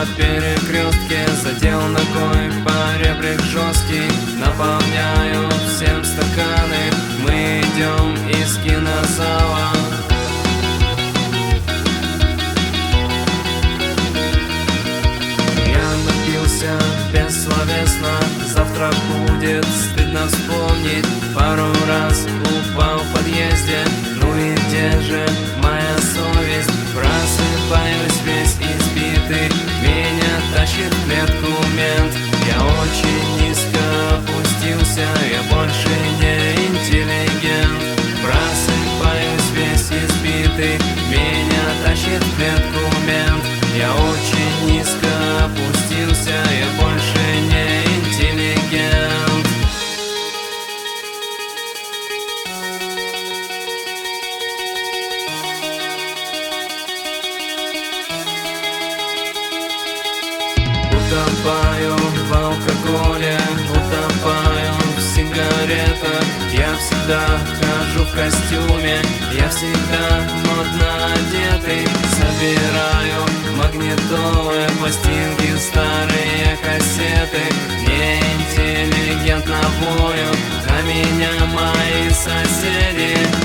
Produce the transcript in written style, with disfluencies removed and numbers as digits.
на перекрестке, задел ногой поребрик жесткий. Наполняю всем стаканы, мы идем из кинозала. Я напился бессловесно, завтра будет стыдно вспомнить. Пару раз упал в подъезде, ну и где же моя совесть? Просыпаюсь весь избитый, меня тащит в клетку мент. Я очень низко опустился, я больше не интеллигент. Просыпаюсь весь избитый, меня тащит в клетку мент. Я очень низко опустился, я больше не интеллигент. Утопаю в алкоголе, утопаю в сигаретах. Я всегда хожу в костюме, я всегда модно одетый. Собираю магнитолы, пластинки, старые кассеты. Неинтеллигентно воют на меня мои соседи.